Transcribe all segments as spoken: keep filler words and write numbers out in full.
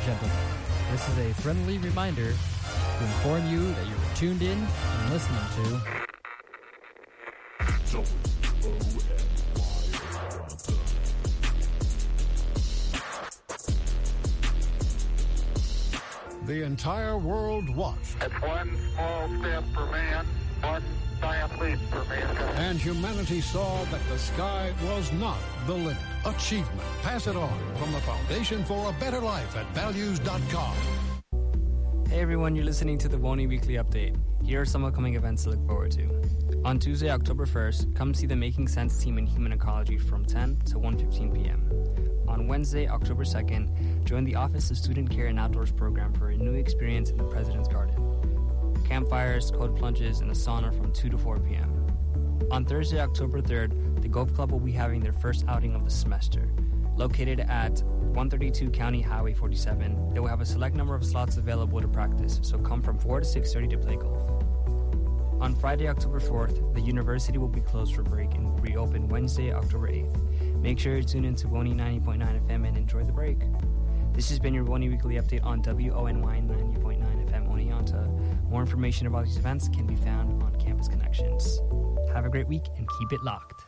and gentlemen, this is a friendly reminder to inform you that you are tuned in and listening to The entire world watched. It's one small step for man, one giant leap for mankind. And humanity saw that the sky was not the limit. Achievement. Pass it on from the Foundation for a Better Life at values dot com. Hey everyone, you're listening to the WONY Weekly Update. Here are some upcoming events to look forward to. On Tuesday, October first, come see the Making Sense team in Human Ecology from ten to one fifteen p.m. On Wednesday, October second, join the Office of Student Care and Outdoors program for a new experience in the President's Garden. Campfires, cold plunges, and a sauna from two to four p.m. On Thursday, October third, the Golf Club will be having their first outing of the semester. Located at one thirty-two County Highway forty-seven, they will have a select number of slots available to practice, so come from four to six thirty to play golf. On Friday, October fourth, the university will be closed for break and will reopen Wednesday, October eighth. Make sure you tune in to WONY ninety point nine F M and enjoy the break. This has been your WONY Weekly Update on W O N Y ninety point nine F M Oneonta. More information about these events can be found on Campus Connections. Have a great week and keep it locked.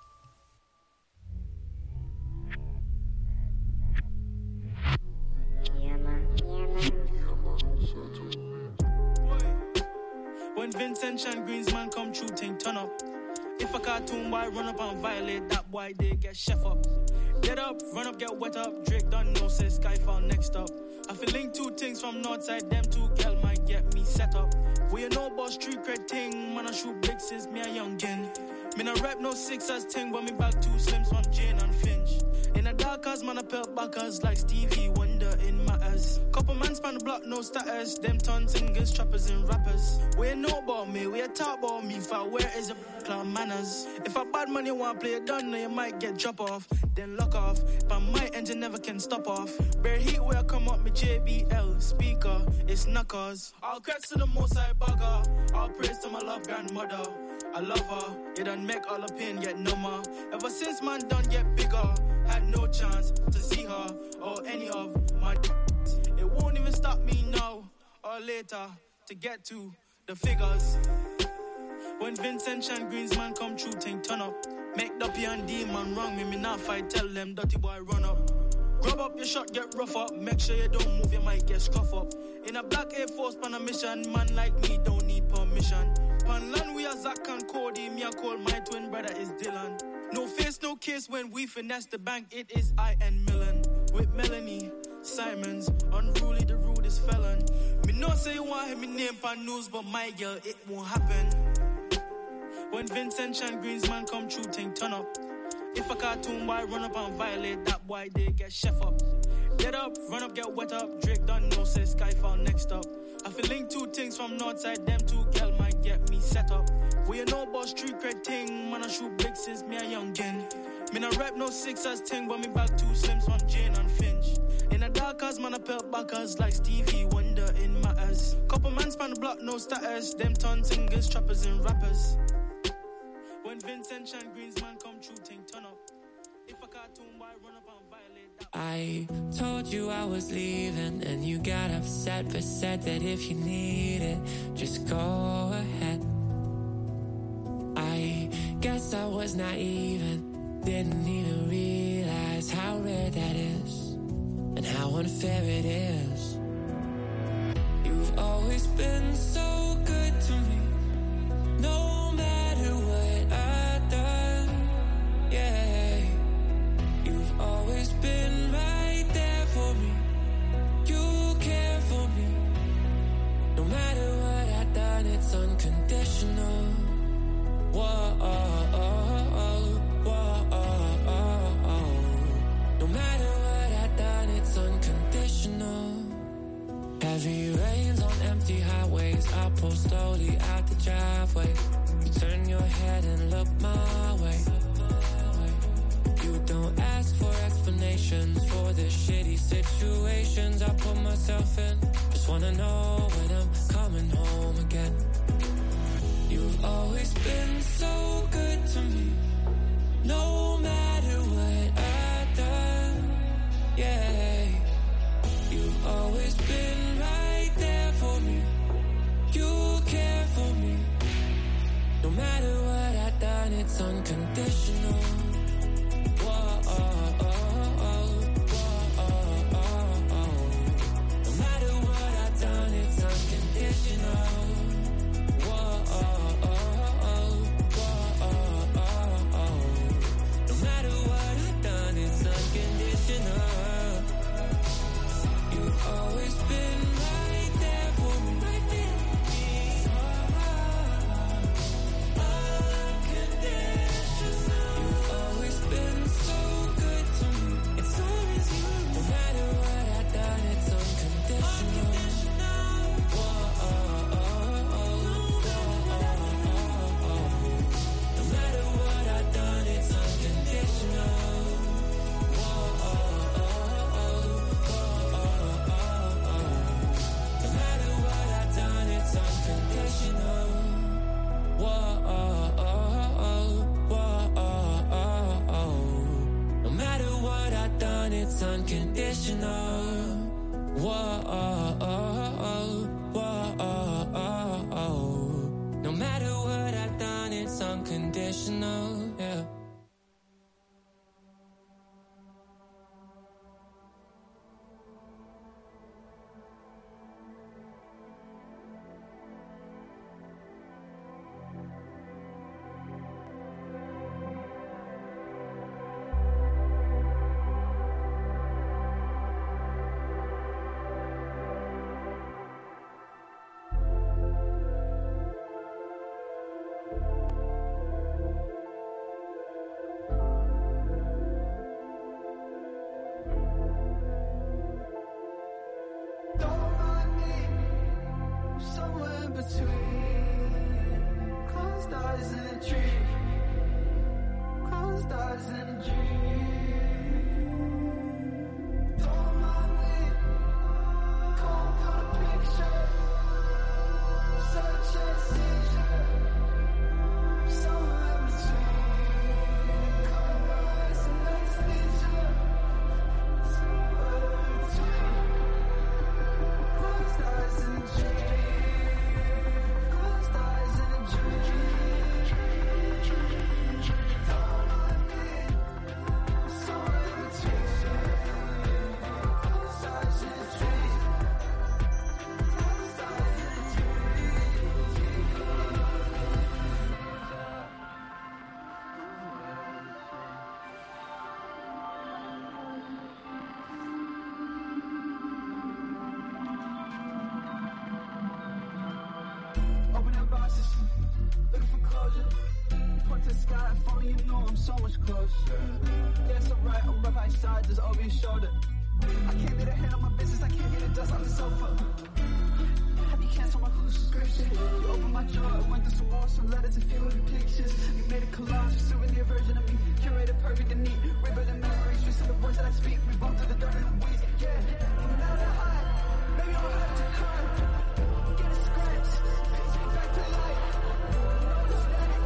When Vincent Chan Green's man come true, ting turn up. If a cartoon boy run up and violate, that boy they get chef up. Get up, run up, get wet up. Drake done no say Skyfall next up. I feel link two things from Northside, them two girl might get me set up. We a no boss street cred ting, man I shoot big sis, me a youngin. Me no rap no sixers ting, but me back two slims from Jane and Finch. In a dark house, man I pelt backers like Stevie Wonder in matters. Couple man span the block, no status. Them ton singers, trappers and rappers. We ain't know about me, we a talk about me. If I wear is a clown manners. If a bad money want play it done, then you might get drop off. Then lock off, but my engine never can stop off. Bare heat where I come up, me J B L speaker, it's knuckles. All credits to the most I bugger. All praise to my love grandmother. I love her, it done make all the pain get number. Ever since man done get bigger, had no chance to see her or any of my it won't even stop me now or later to get to the figures. When Vincent Chan Green's man come true, ting turn up. Make Duppy and D man wrong me, me not fight, tell them dirty boy run up. Grab up your shot, get rough up. Make sure you don't move, you might get scuff up. In a black Air Force pan a mission, man like me don't need permission. Pan land we are Zach and Cody, me I call my twin brother is Dylan. No face, no case when we finesse the bank, it is I and Millen. With Melanie Simons, unruly the rudest felon. Me no say you want him me name pan news, but my girl, it won't happen. When Vincent Chan Green's man come true, ting turn up. If a cartoon boy run up and violate, that boy they get chef up. Get up, run up, get wet up. Drake done no say Skyfall next up. I feel link two things from Northside, them two girl might get me set up. We a no boss street cred ting, man I shoot big sis, me a youngin. Me no rap no sixers ting, but me back two slims from Jane and Finch. In a dark house, man I pelt backers like Stevie Wonder in matters. Couple man span the block, no status. Them ton singers, trappers and rappers. When Vincent Chan Green's man come true, ting turn up. If a cartoon boy run up and violate that. I told you I was leaving and you got upset, but said that if you need it, just go ahead. I guess I was naive and didn't even realize how rare that is and how unfair it is. You've always been so good to me, no matter what I've done, yeah. You've always been right there for me, you care for me. No matter what I've done, it's unconditional. Whoa, oh, oh, oh, whoa, oh, oh, oh. No matter what I've done, it's unconditional. Heavy rains on empty highways, I pull slowly out the driveway. You turn your head and look my way. You don't ask for explanations for the shitty situations I put myself in. Just wanna know when I'm coming home again. You've always been so good to me, no matter what I've done, yeah. You've it's unconditional. Whoa, oh, oh, oh, whoa, oh, oh, oh. No matter what I've done, it's unconditional. Whoa, oh, oh, oh, whoa, oh, oh, oh. No matter what I've done, it's unconditional. You've always been right there for me, right there for me. Unconditional. You've always been so good to me. It's always you. No matter what I've done, it's unconditional. Whoa, oh, oh, oh, whoa, oh, oh, oh. No matter what I've done, it's unconditional. Whoa, oh, oh, oh, whoa, oh, oh, oh. No matter what I've done, it's unconditional. Whoa, oh, oh, oh, whoa, oh, oh, oh. No matter what I've done, it's unconditional. Whoa, oh, oh, oh, whoa, oh, oh, oh. No matter what I've done, it's unconditional. Yeah. Don't mind me, somewhere in between closed eyes and a dream, closed eyes and a dream. Don't mind me, cold cut picture, search and seizure, somewhere in between cold eyes and anesthesia, somewhere in between. Closed eyes and a dream. Closed eyes and a dream. Don't mind me. Somewhere in between. Closed eyes and a dream. Closed eyes and a Open up boxes, looking for closure. Point to the sky, if only you know I'm so much closer. Yeah, it's alright, I'm rough outside, just over your shoulder. I can't get a hand on my business, I can't get the dust off the sofa. Have you canceled my whole subscription? You opened my drawer, I went through some walls, some letters, and few of the pictures. You made a collage, a souvenir version of me. Curated perfect and neat, river the memories, twisting the words that I speak. We bump through the dirt and the weeds, yeah. From now to high, maybe I'll have to cry. Get a scratch, pinch me back to life. Static,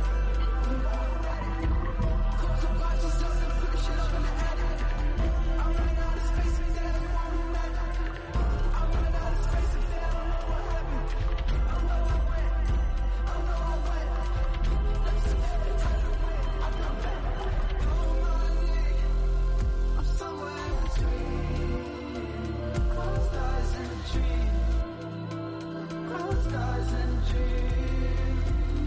close your eyes, just up and put the shit up in the attic. I run out of space and then I won't imagine. I run out of space and then I don't know what happened. I know I went, I know I went. Let's see every time I went, I come back. Don't mind me, I'm somewhere in between. Closed eyes and a dream. Closed eyes and a dream.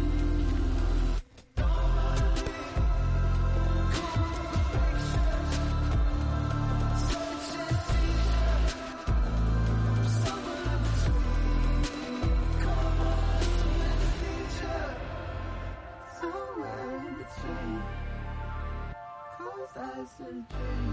Don't mind me, cold pictures, search and seizure, somewhere in between, cold eyes and anesthesia, somewhere in between, closed eyes and a dream.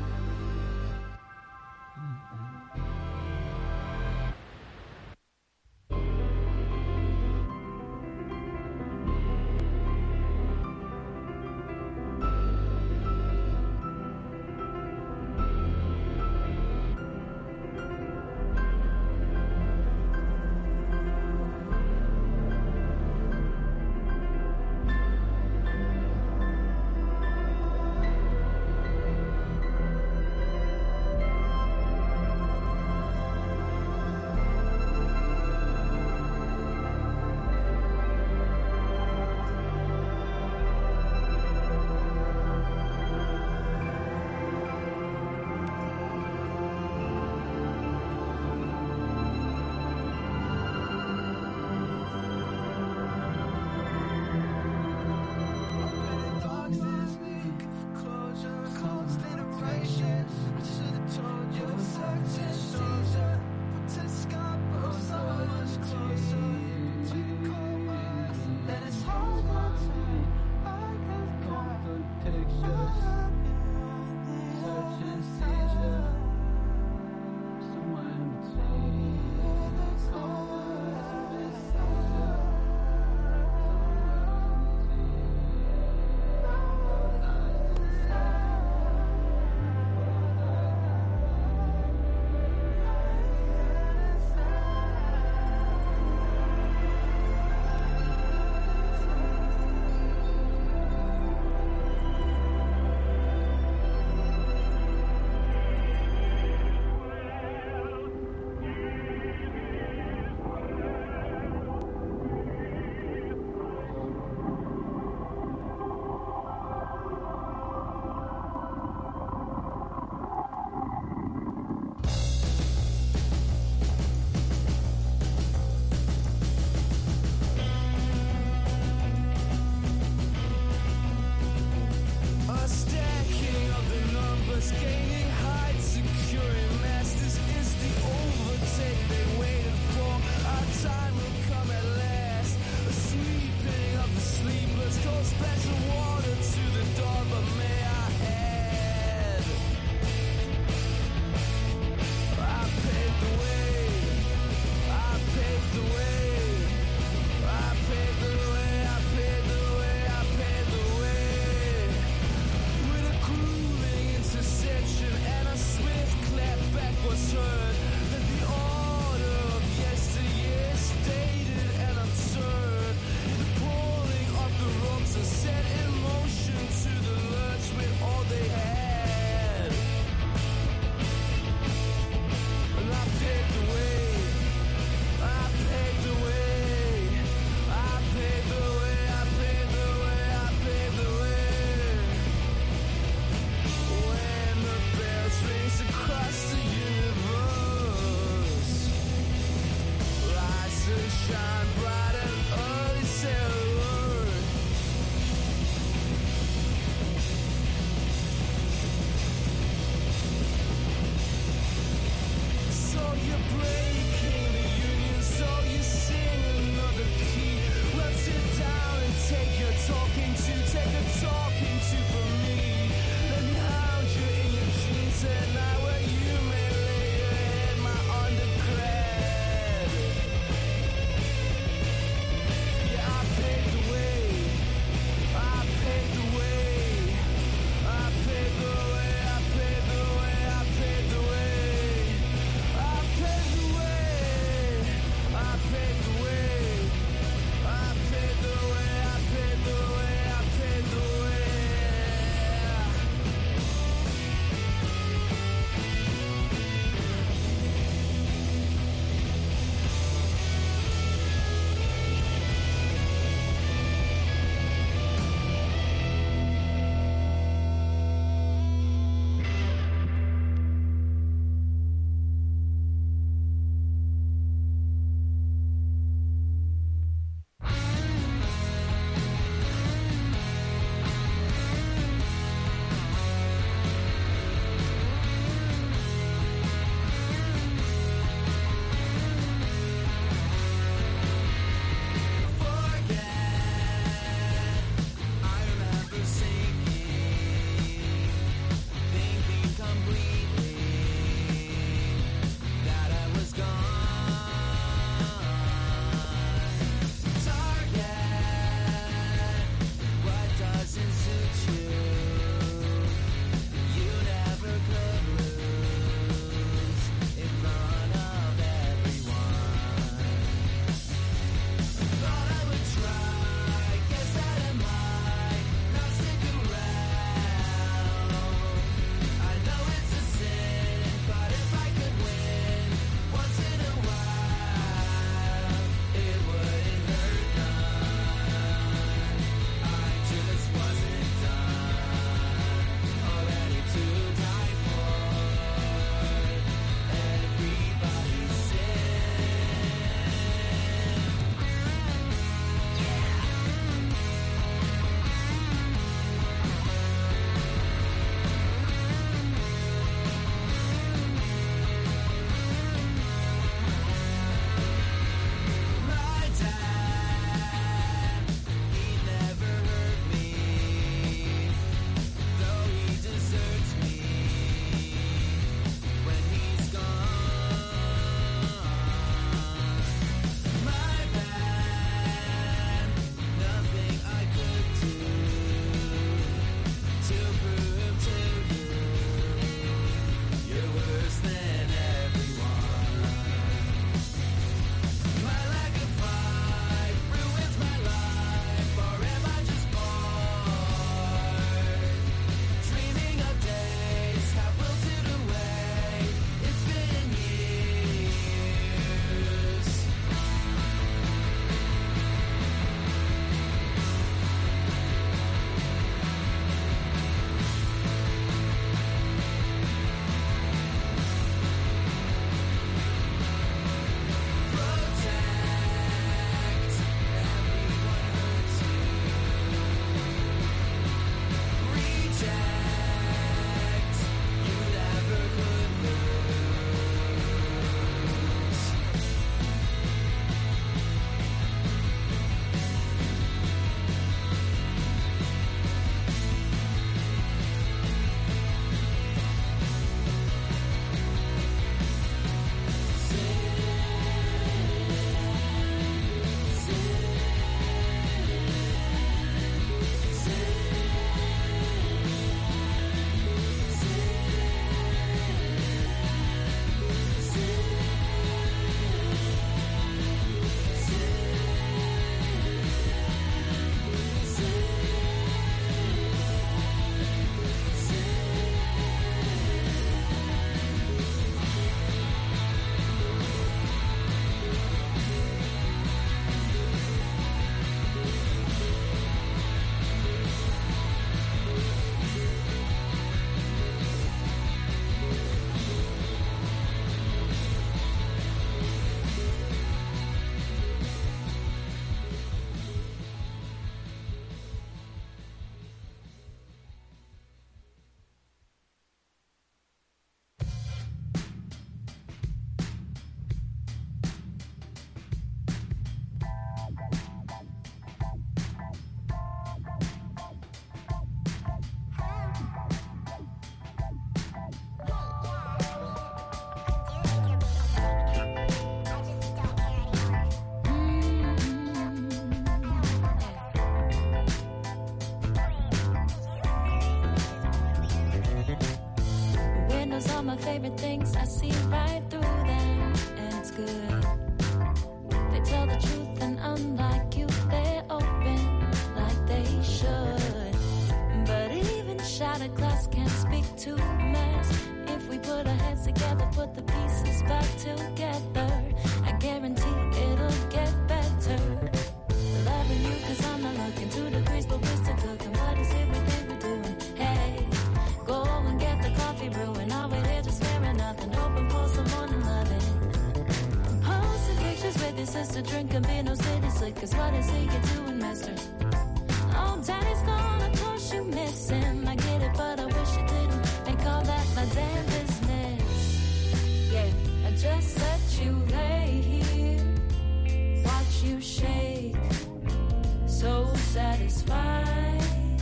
all my favorite things, I see right through them, and it's good. They tell the truth, and unlike you, they're open like they should. But even shattered glass can't speak to mess. If we put our heads together, put the pieces back together, I guarantee it'll get better. Loving you cause I'm not looking two degrees, but we're still cooking. What is it we think we're doing? Hey, go and get the coffee brewing. I'll wait here just staring nothing, hoping for someone to love it. Posting pictures with your sister, drinking beer, no city slickers. What is it you're doing, mister? Oh, daddy's gone, of course you miss him. I get it, but I wish you didn't make all that my damn business. Yeah, I just let you lay here, watch you shake, so satisfied.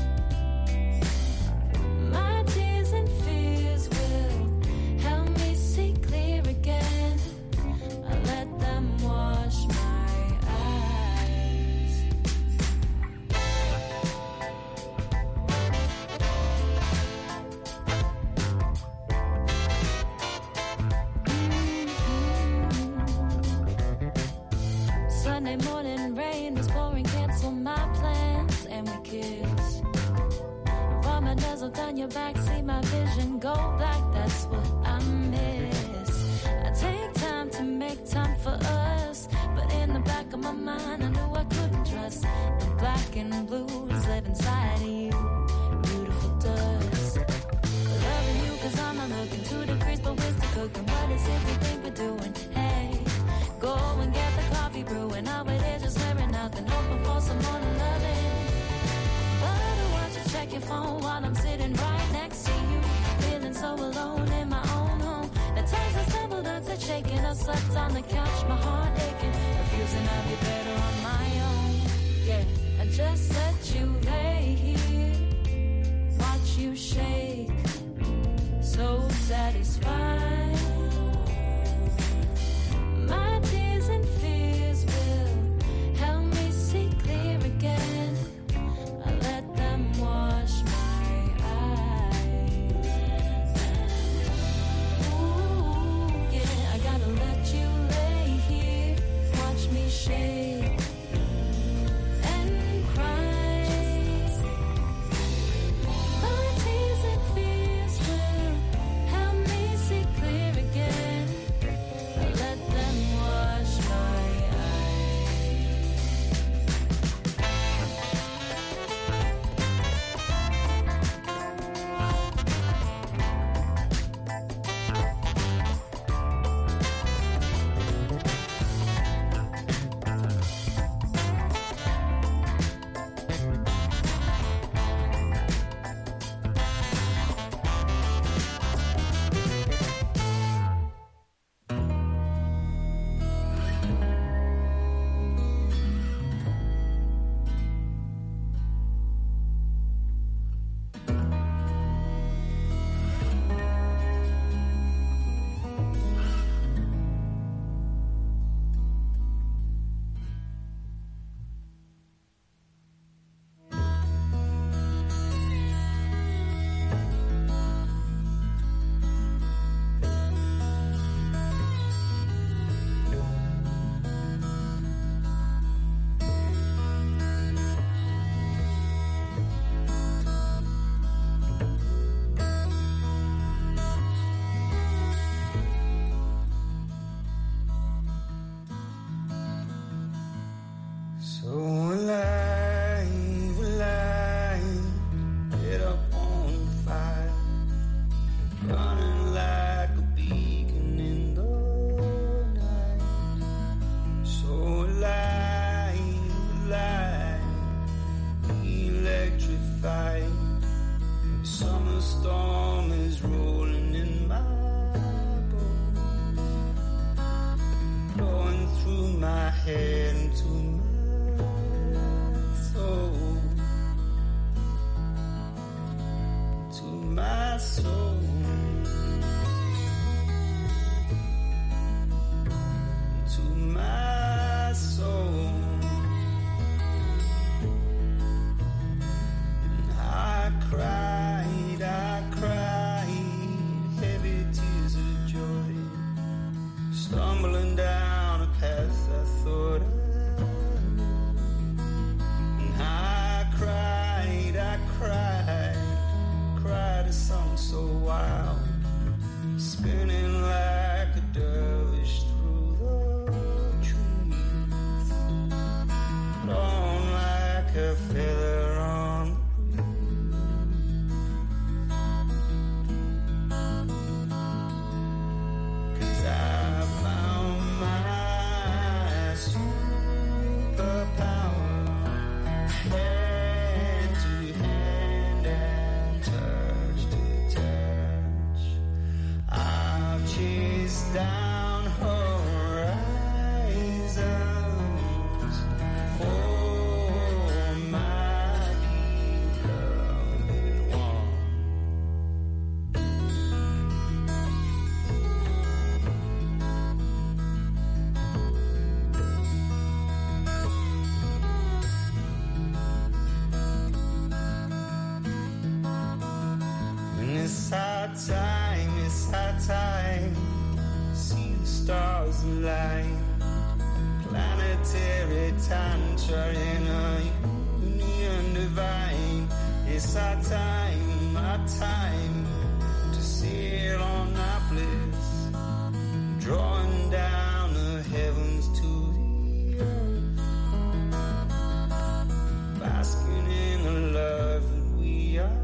My tears and fears will help me see clear again. I let them wash my eyes. Mm-hmm. Sunday morning rain was pouring, cancel my plans, and we kissed. Rama nuzzled on your back, see my vision go black, that's what I miss. I take time to make time for us, but in the back of my mind I knew I couldn't trust. The black and blues live inside of you, beautiful dust. Loving you cause I'm not looking two degrees, but we're still cooking. What is it we think we're doing? Hey, go and get the coffee brewing. I'll wait here just wearing nothing, hoping for someone to love it. But I want you to check your phone while I'm sitting right next to you, feeling so alone in my own home. The times I stumbled, I said shaking, I slept on the couch, my heart aching, refusing I'd be better on my own. Yeah, I just let you lay here, watch you shake, so satisfied. My tears and fears will help me see clear again. I let them wash my eyes. Ooh, yeah, I gotta let you lay here, watch me shake and cry. thousand lines, planetary tantra in a union divine. It's our time, our time to sail on our bliss, drawing down the heavens to the earth, basking in the love that we are.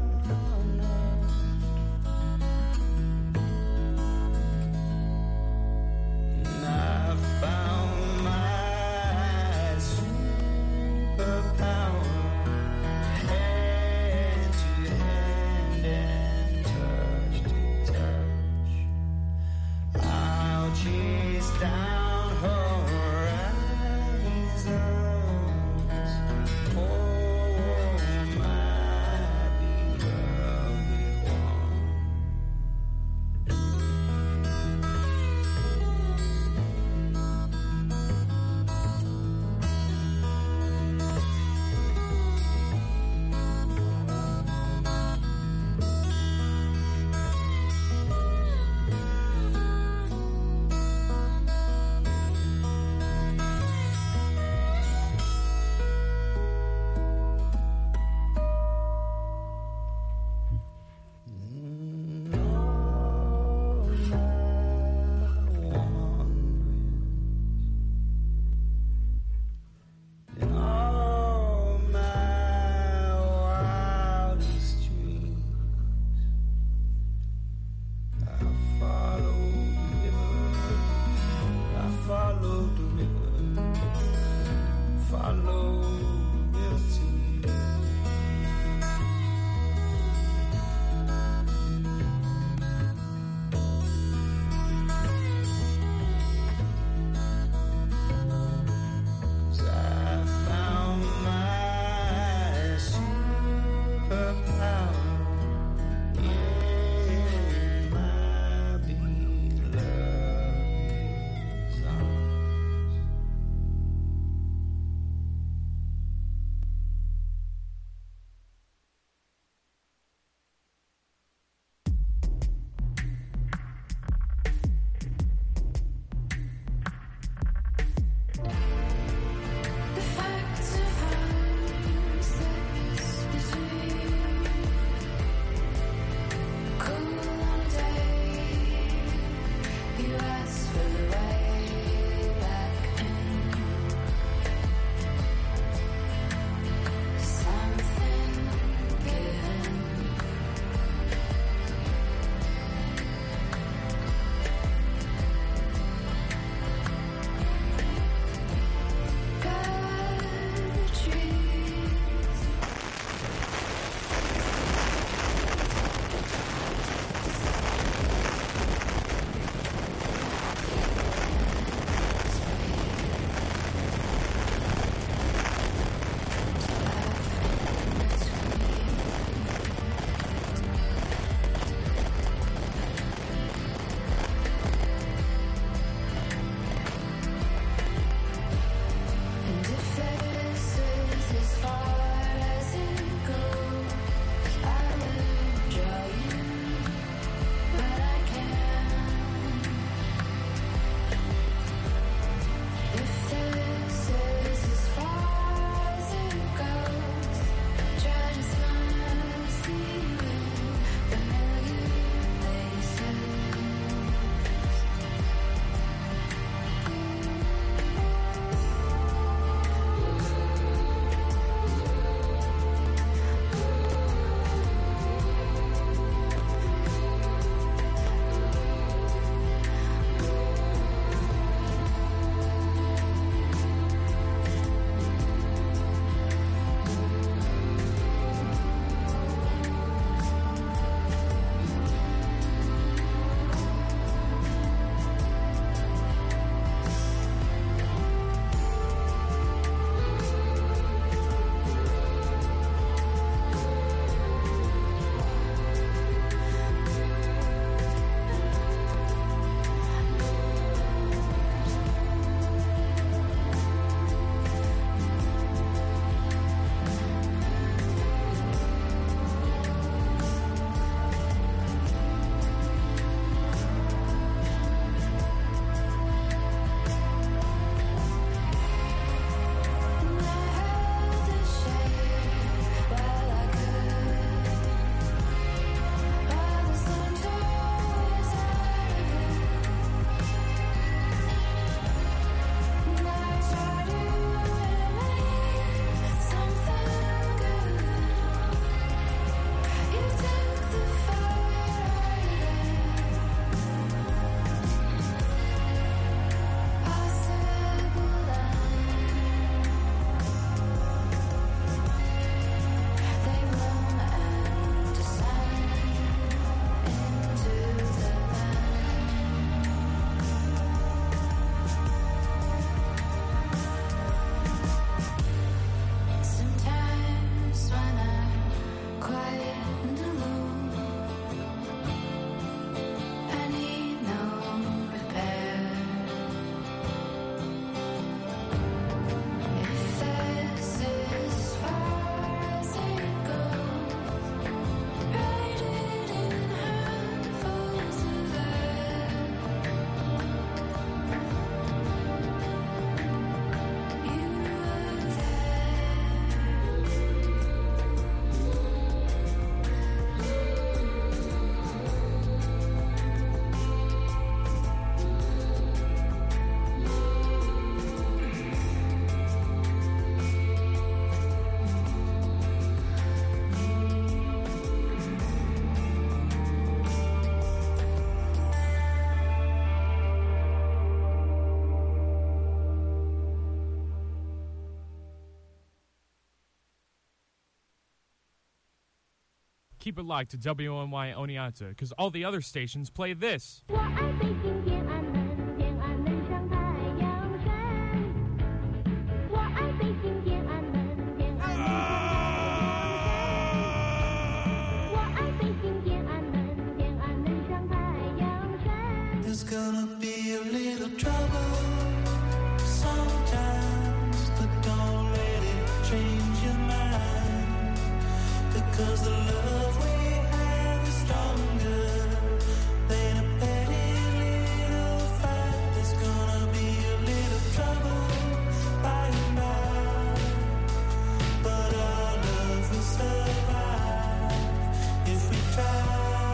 The fact of ours that is between keep it locked to W N Y Oneonta, because all the other stations play this. There's gonna be a little trouble sometimes, but don't let it change your mind, because the love we have is stronger than a petty little fight. There's gonna be a little trouble by and by, but our love will survive if we try.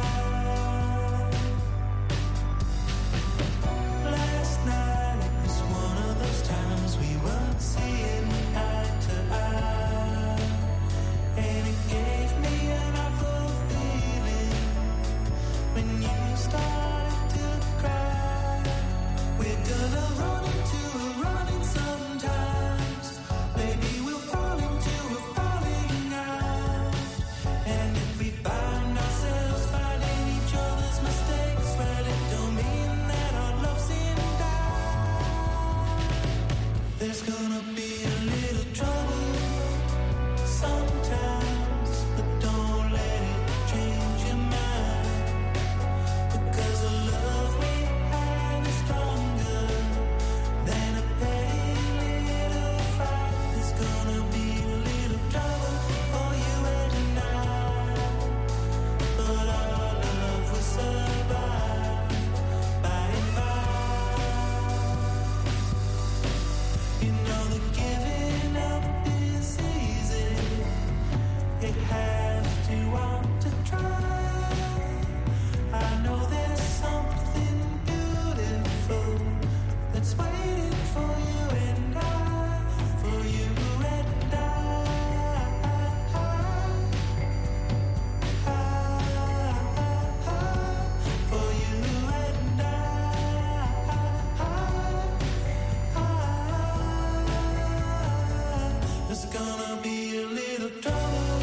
There's gonna be a little trouble sometimes, but don't let it change your mind, because the love we have is stronger than a petty little fight. There's gonna be a little trouble for you and I, but our love will survive by and by. You know that giving up is easy. You have to want to try. I know there's something beautiful that's waiting for you and I, for you and I, for you and I. There's gonna be a little trouble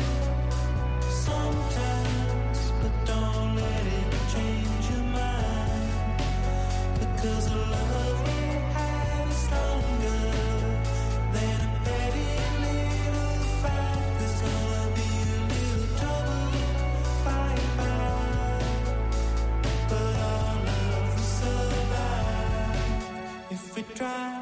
sometimes, but don't let it change your mind, because the love we have is stronger than a petty little fight. There's gonna be a little trouble by and by, but our love will survive if we try.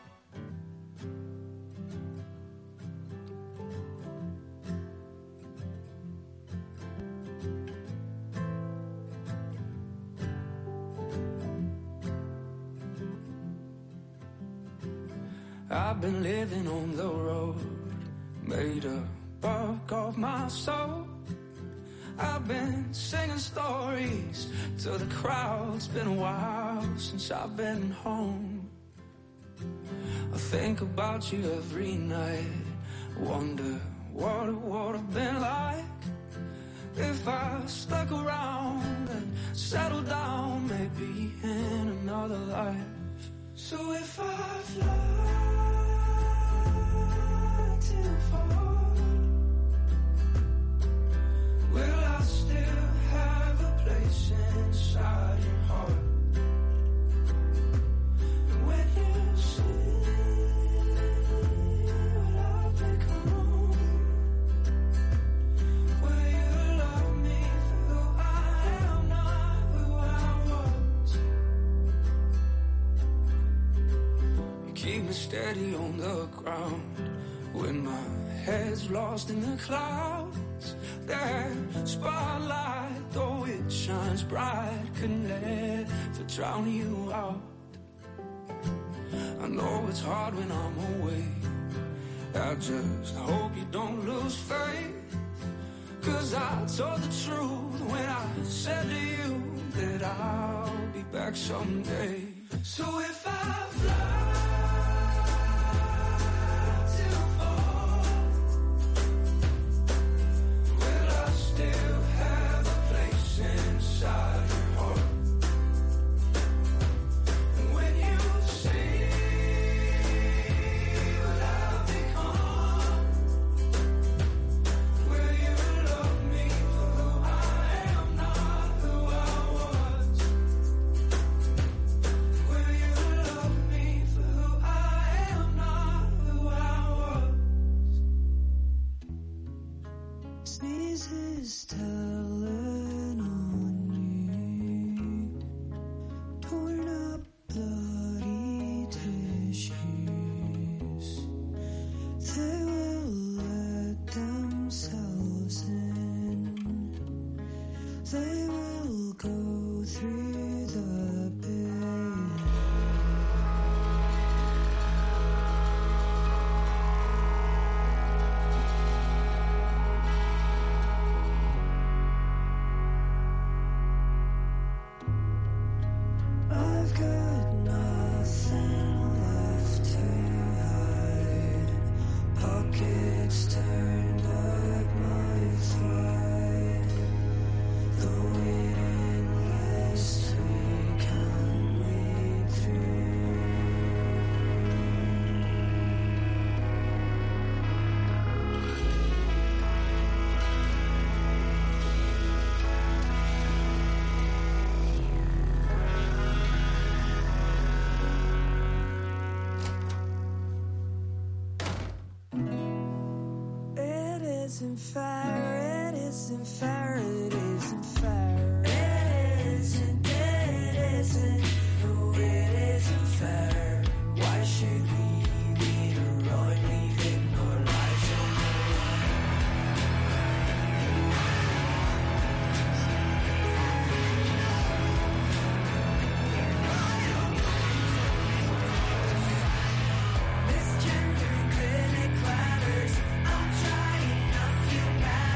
I've been living on the road, made a buck of my soul. I've been singing stories to the crowd. It's been a while since I've been home. I think about you every night, wonder what it would have been like if I stuck around and settled down, maybe in another life. So if I fly too far, will I still have a place inside your heart? When you see what I've become, will you love me for who I am, not who I was? You keep me steady on the ground when my head's lost in the clouds. That spotlight, though it shines bright, can never drown you out. I know it's hard when I'm away. I just hope you don't lose faith, 'cause I told the truth when I said to you that I'll be back someday. So if I fly is telling on me, torn up bloody tissues. They will let themselves in. They will go through the pain. I've got nothing left to hide. Pockets turned up my thigh. The waiting list we can't wait through. It isn't fair, it isn't fair, it isn't fair. It isn't, it isn't, no, it isn't fair. Why should we wait around, leaving our lives Misgender clinic ladders. I'm trying, I feel bad.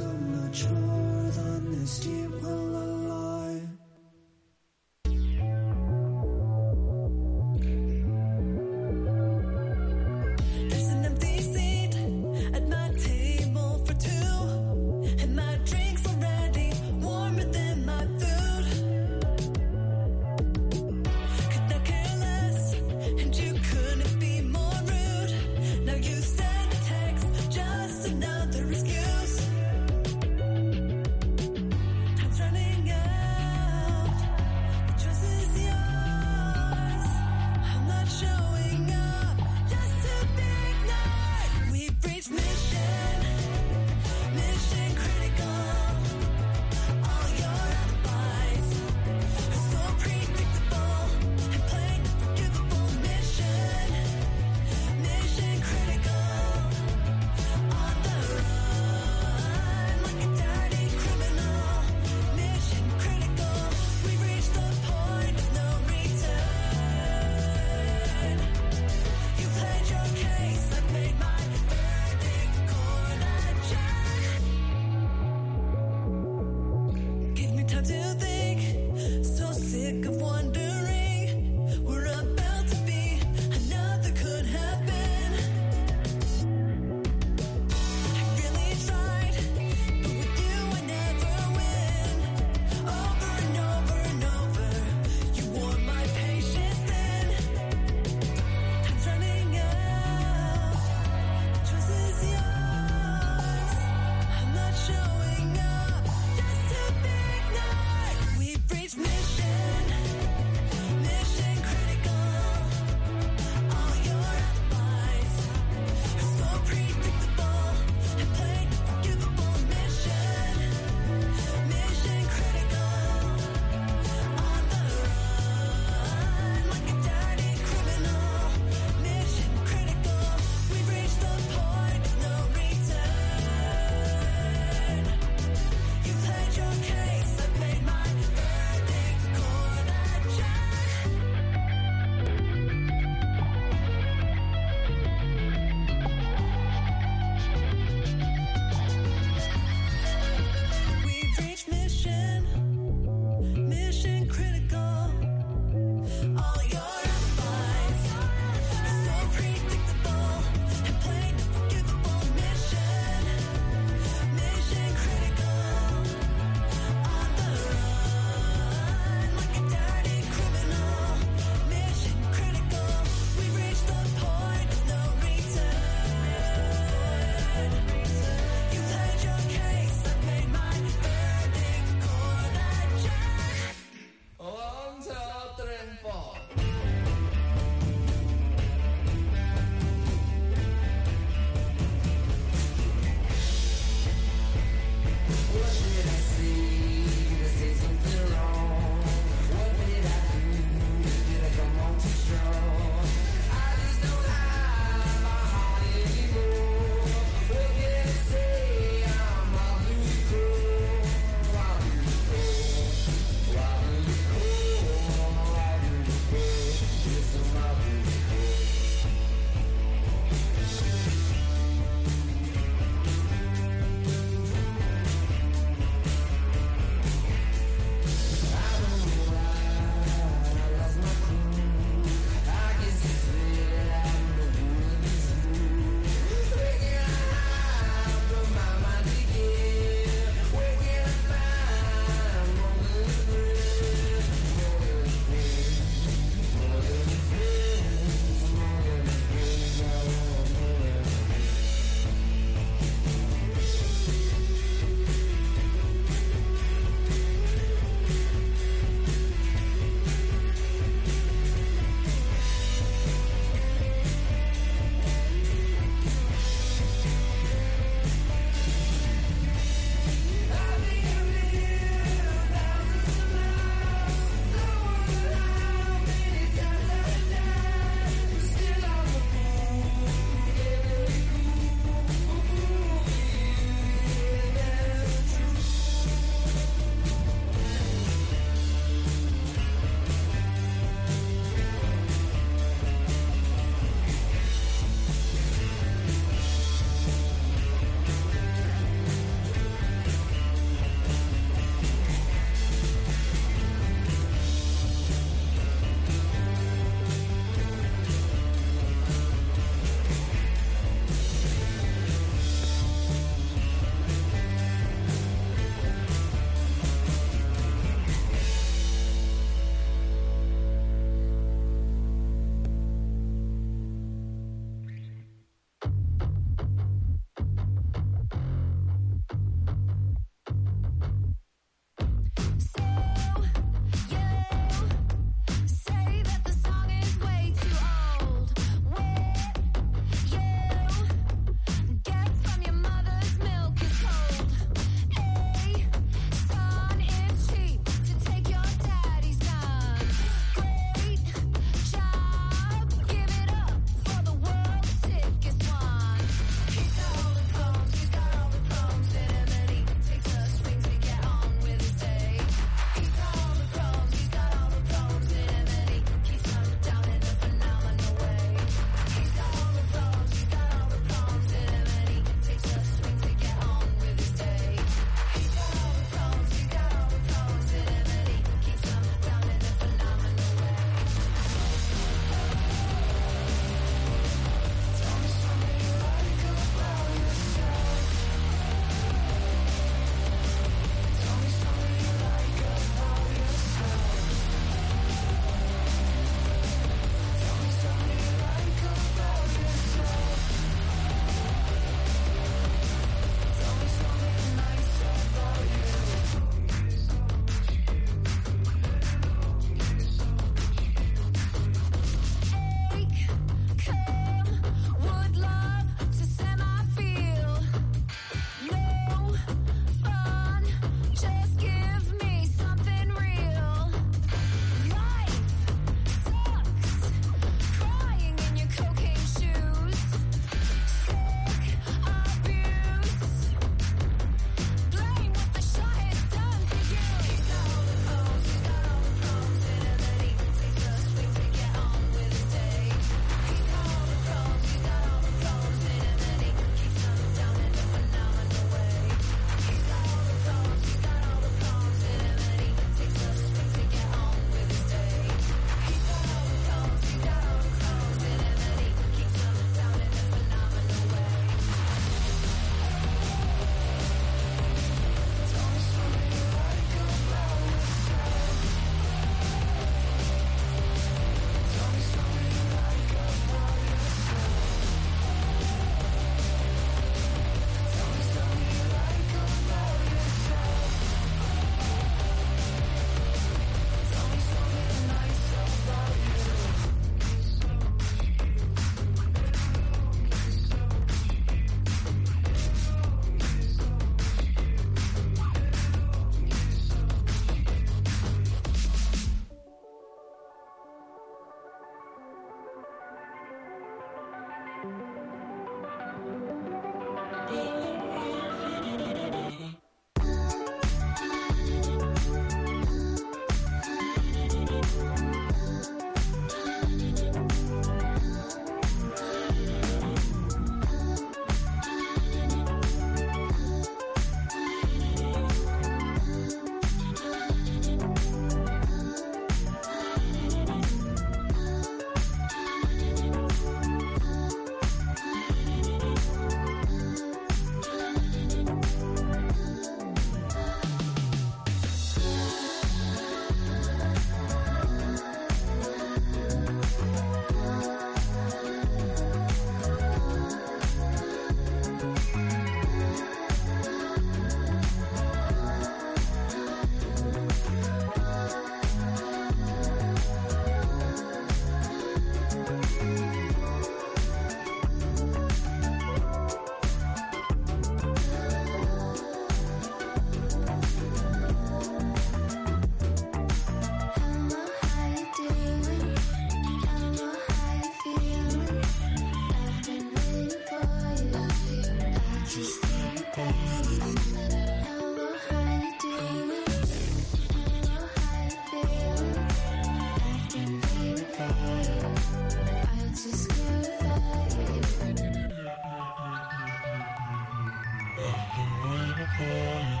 for me.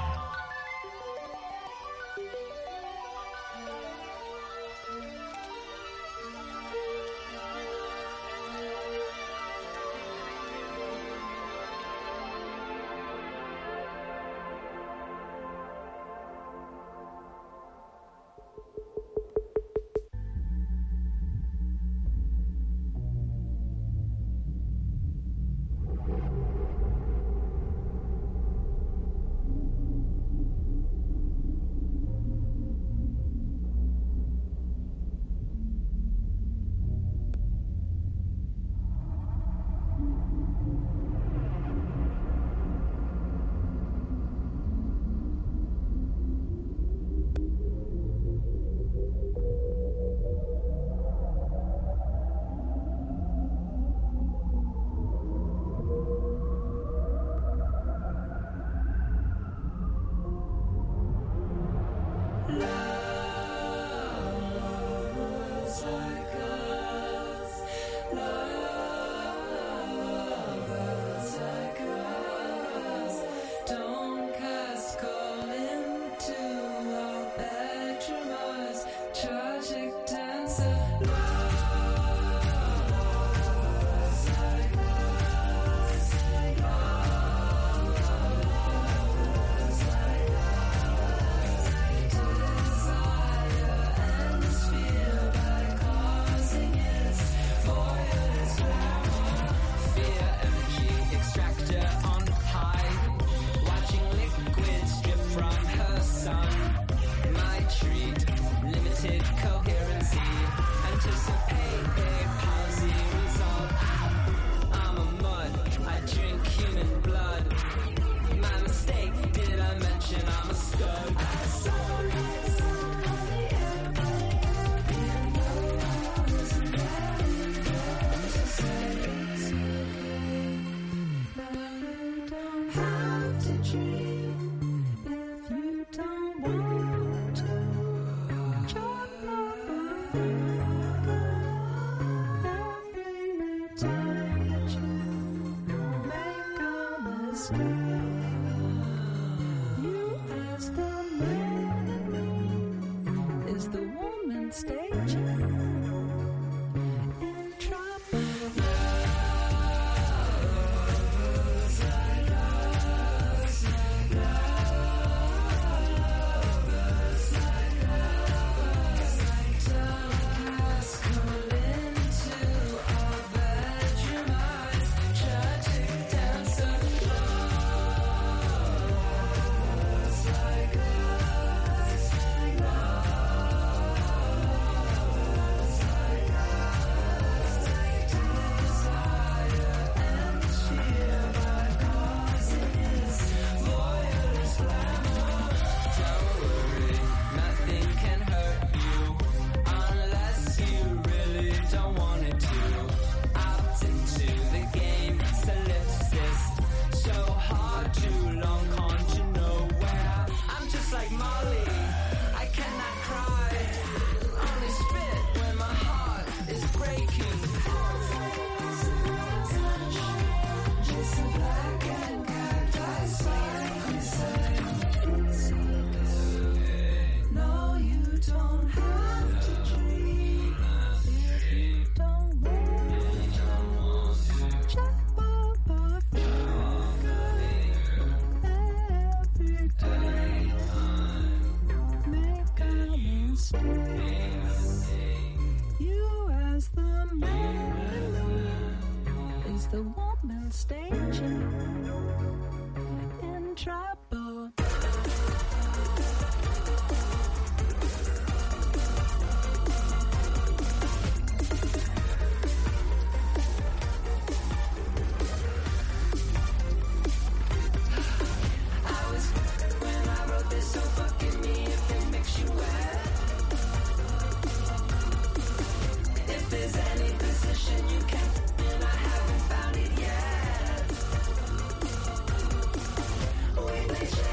Found it yet. We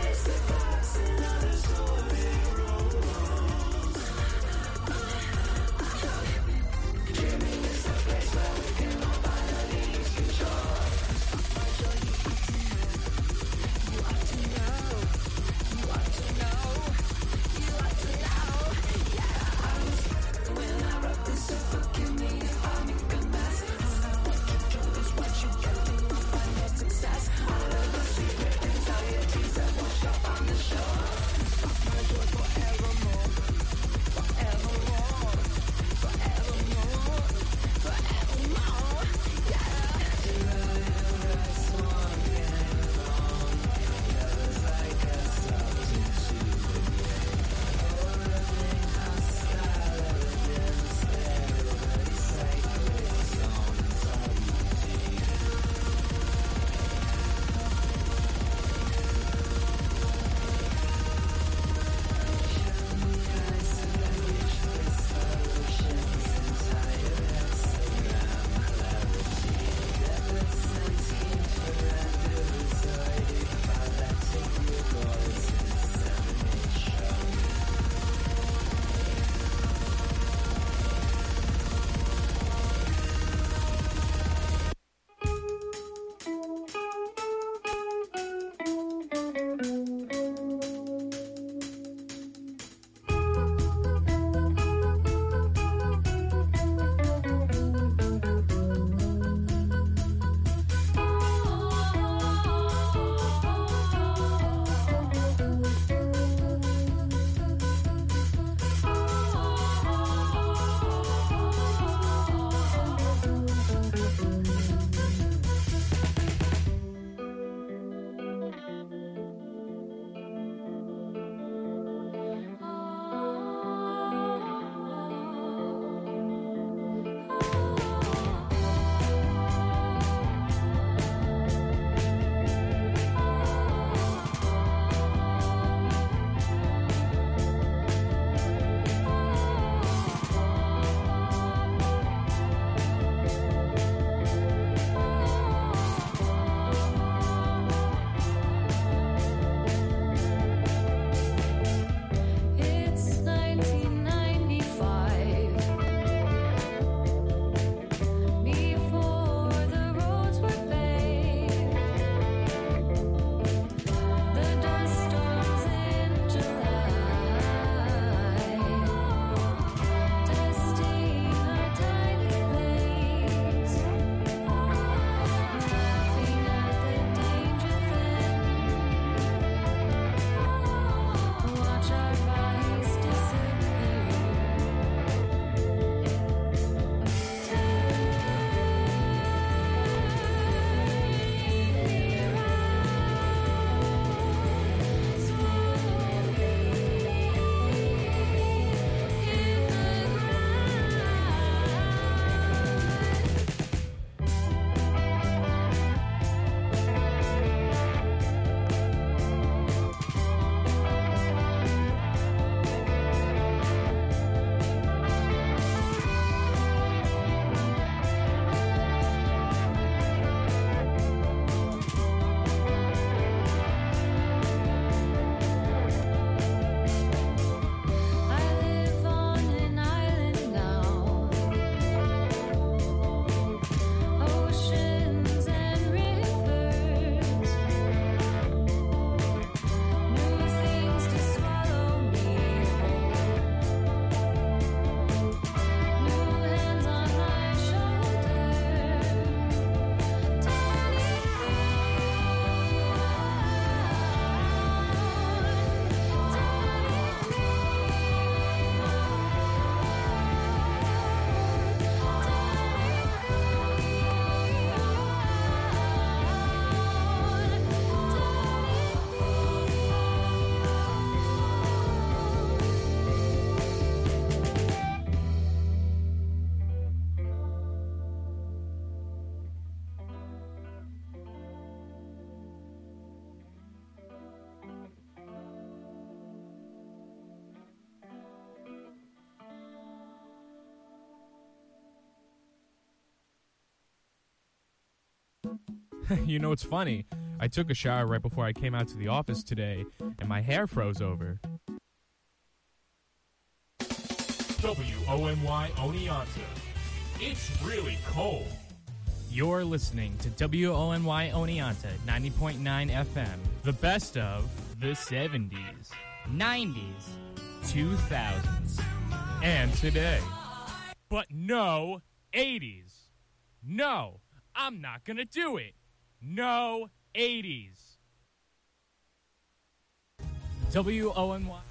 You know, it's funny. I took a shower right before I came out to the office today, and my hair froze over. W O N Y Oneonta. It's really cold. You're listening to W O N Y Oneonta ninety point nine F M. The best of the seventies, nineties, two thousands, and today. But no eighties. No, I'm not gonna do it. No eighties. W O N Y.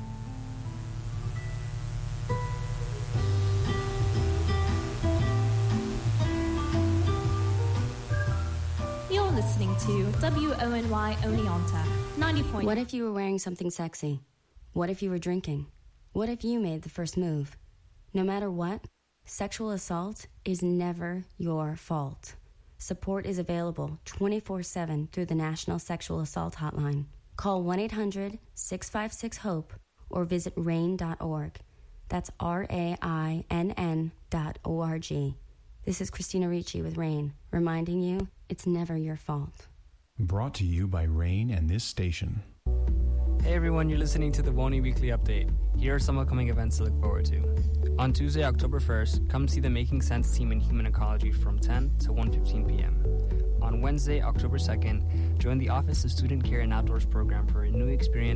You're listening to W O N Y Oneonta ninety point. What if you were wearing something sexy? What if you were drinking? What if you made the first move? No matter what, sexual assault is never your fault. Support is available twenty-four seven through the National Sexual Assault Hotline. Call one eight hundred six five six HOPE or visit rain dot org. That's R A I N N dot O R G. This is Christina Ricci with RAIN, reminding you it's never your fault. Brought to you by RAIN and this station. Hey everyone, you're listening to the Woney Weekly Update. Here are some upcoming events to look forward to. On Tuesday, October first, come see the Making Sense team in Human Ecology from ten to one fifteen p.m. On Wednesday, October second, join the Office of Student Care and Outdoors program for a new experience